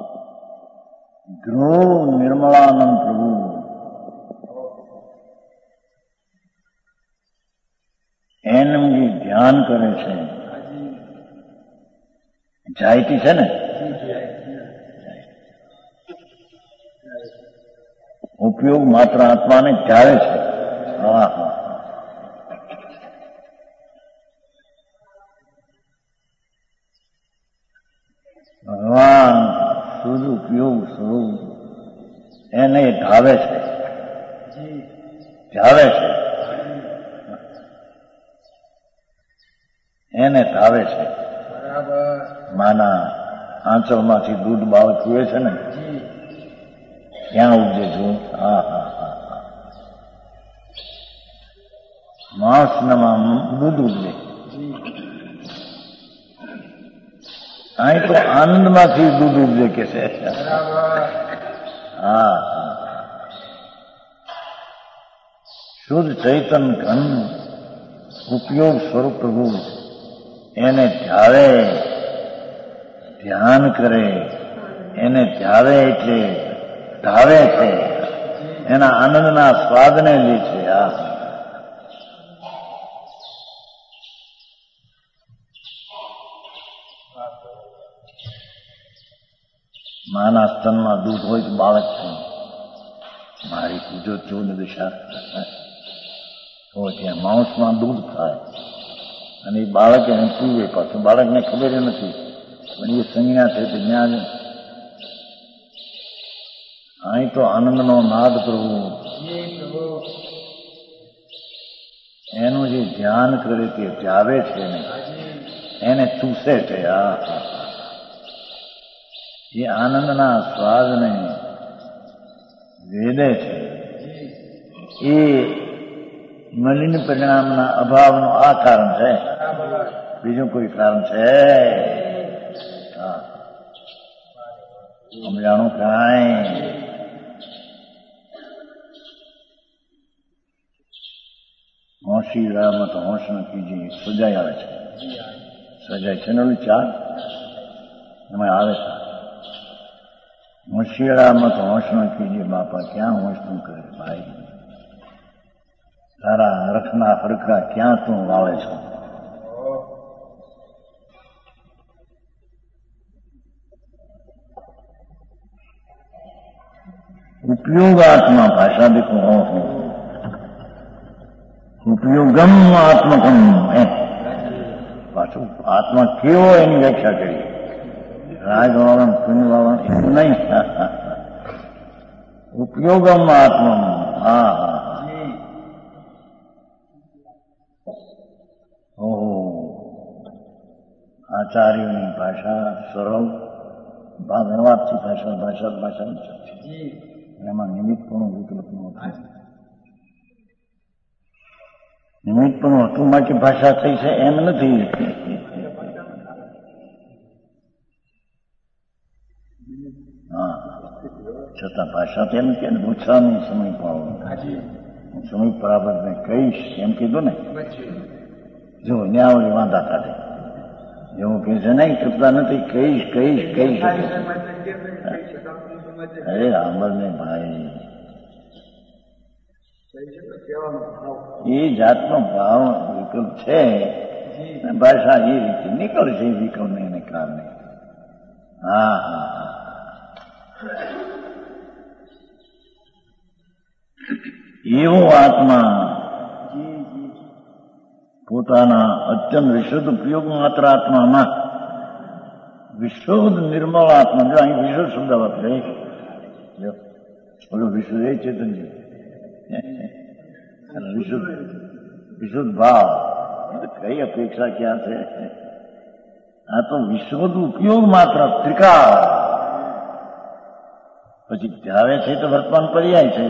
ધ્રુવ નિર્મળાનંદ પ્રભુ એનું જે ધ્યાન કરે છે, જાયતી છે ને, ઉપયોગ માત્ર આત્માને ધ્યાવે છે. ભગવાન શુદ્ધ ઉપયોગ સ્વરૂપ એને ધાવે છે, ધાવે છે, એને ધાવે છે. માના આંચળમાંથી દૂધ બાળક પીવે છે ને, ક્યાં ઉપજે છું? માણસનામાં દૂધ ઉપજે. અહીં તો આનંદમાંથી દૂધ ઉપજે કે છે. શુદ્ધ ચૈતન ઘન ઉપયોગ સ્વરૂપ પ્રભુ એને ધ્યાવે, ધ્યાન કરે, એને ધ્યાવે એટલે ધાવે છે, એના આનંદના સ્વાદને લે છે. માના સ્તનમાં દૂધ હોય તો બાળક છે. મારી પૂજો ચોદ દિશા તો ત્યાં માણસમાં દૂધ થાય અને એ બાળક એને પીવે. પાછું બાળકને ખબર નથી, પણ એ સંજ્ઞા છે તે જ્ઞાન. અહીં તો આનંદનો નાદ પ્રભુ એનું જે ધ્યાન કરે તે જાવે છે, એને ચૂસે છે. એ આનંદના સ્વાદને વેદે છે. એ મલિન પરિણામના અભાવનું આ કારણ છે, બીજું કોઈ કારણ છે? સમજાણું કાંઈ? હોશી રામત હોશ ન કીજીએ. સજાઈ આવે છે, સજાઈ છે ને ઓલી ચાર એમાં આવે છે. હોશિયારામત હોશ ન કીજીએ. બાપા ક્યાં હોશ તું કરે ભાઈ? તારા હરખના હરખા ક્યાં તું વાવે છો? ઉપયોગાત્મા ભાષા દેખો. ઉપયોગમ આત્મકમ. પાછું આત્મા કેવો એની વ્યાખ્યા કરી. રાગ વાવણ પુણ્ય વાવણ એવું નહીં. ઉપયોગમ આત્મમ. ઓહો, આચાર્યોની ભાષા સરળ, ભાગવાતથી ભાષા એમાં નિમિત્તપણું વિકલ્પ નું હતું. નિમિત્ત પણ હતું માટે ભાષા થઈ છે એમ નથી. હા, છતાં ભાષા તો એમ કે ઓછાની સમય પાડો, સમય બરાબર ને કહીશ એમ કીધું ને. જો ન્યાવળી વાંધા કાઢે એવું કે છે નહીં, કરતા નથી, કહીશ કહીશ કહી શકે. અરે આંબર ને ભાઈ, એ જાતનો ભાવ વિકલ્પ છે. ભાષા એ રીતે નીકળશે વિકલ્પને એને કારણે. હા હા હા, એવો આત્મા પોતાના અત્યંત વિશુદ્ધ ઉપયોગ માત્ર આત્મામાં, વિશુદ્ધ નિર્મળ આત્મા. જો અહીં વિશુદ્ધ શબ્દ વાપરે, બોલો વિશુદ્ધ એ ચેતનજી, વિશુદ્ધ વિશુદ્ધ ભાવ, કઈ અપેક્ષા ક્યાં છે? આ તો વિશુદ્ધ ઉપયોગ માત્ર ત્રિકાળ. પછી ધ્યાવે છે તો વર્તમાન પર્યાય છે.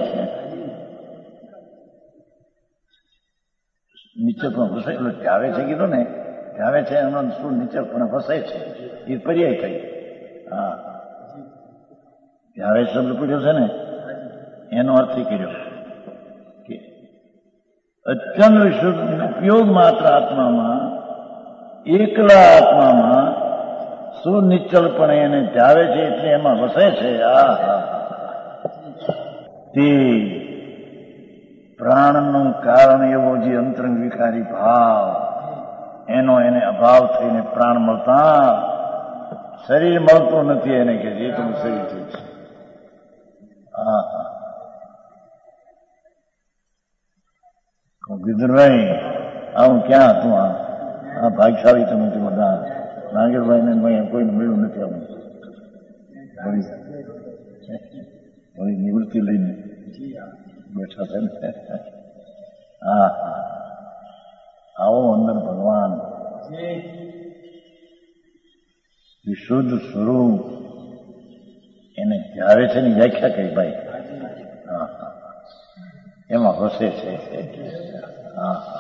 નીચે પણ વસે, એટલે ધ્યાવે છે કીધું ને, ધ્યાવે છે એનો શું નીચે પણ વસે છે, એ પર્યાય થઈ. હા, ધ્યાવે શબ્દ પૂછ્યો છે ને, એનો અર્થ કર્યો કે અત્યંત વિશુદ્ધ ઉપયોગ માત્ર આત્મામાં, એકલા આત્મામાં સુનિશ્ચલપણે એને ધ્યાવે છે એટલે એમાં વસે છે. તે પ્રાણનું કારણ એવો જે અંતરંગ વિકારી ભાવ, એનો એને અભાવ થઈને પ્રાણ મળતા શરીર મળતું નથી. એને કે જે તમે શરીર થયું છે. ગિરધરભાઈ આવું ક્યાં હતું? આ ભાગશાળી તમે તે બધા નાગેરભાઈ ને કોઈને મળ્યું નથી. આવું નિવૃત્તિ લઈને બેઠા છે ને. હા હા, આવો અંદર ભગવાન વિશુદ્ધ સ્વરૂપ એને ધ્યાવે છે ની વ્યાખ્યા કરી ભાઈ. હા હા, એમાં વસે છે. હા હા,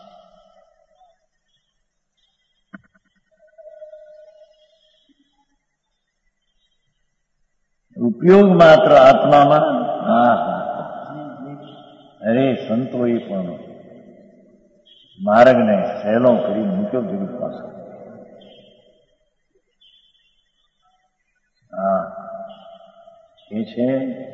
ઉપયોગ માત્ર આત્મામાં. હા હા, અરે સંતોએ પણ માર્ગને સહેલો કરી મૂક્યો ગુરુ પાસે. હા, એ છે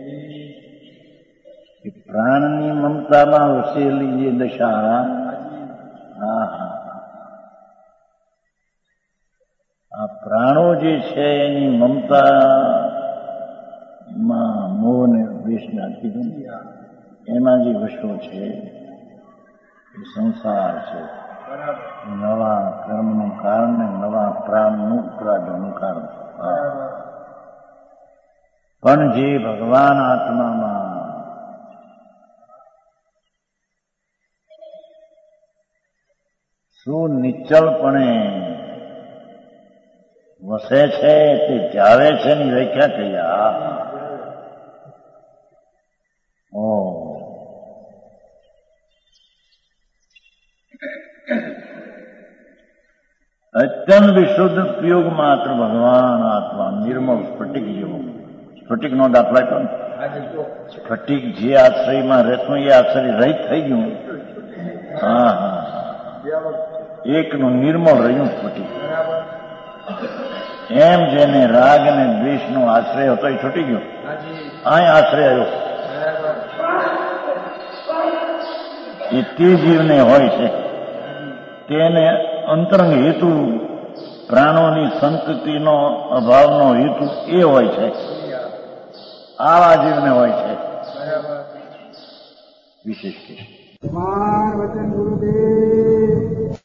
કે પ્રાણની મમતામાં વસેલી જે દશા. હા હા, આ પ્રાણો જે છે એની મમતામાં મોહ ને દ્વેષના કીધું, એમાં જે વશો છે એ સંસાર છે. નવા કર્મનું કારણ ને નવા પ્રાણનું ઉત્રાદનું કારણ. પણ જે ભગવાન આત્મામાં સુનિશ્ચલપણે વસે છે તે ધ્યાવે છે ની વ્યાખ્યા કહ્યા. અત્યંત વિશુદ્ધ ઉપયોગ માત્ર ભગવાન આત્મા, નિર્મળ સ્ફટિક જેવો. સ્ફટિક નો દાખલા કહો. સ્ફટિક જે આશ્રયમાં રહેતું એ આશ્રય રહિત થઈ ગયું. હા હા, એકનું નિર્મળ રહ્યું સ્ફટિક. એમ જેને રાગ અને દ્વેષનો આશ્રય હતો એ છૂટી ગયો, અહીં આશ્રય આવ્યો. એ તે જીવને હોય છે, તેને અંતરંગ હેતુ પ્રાણોની સંતતિનો અભાવનો હેતુ એ હોય છે. આવા જીવને હોય છે વિશેષ કે. વચન ગુરુદેવ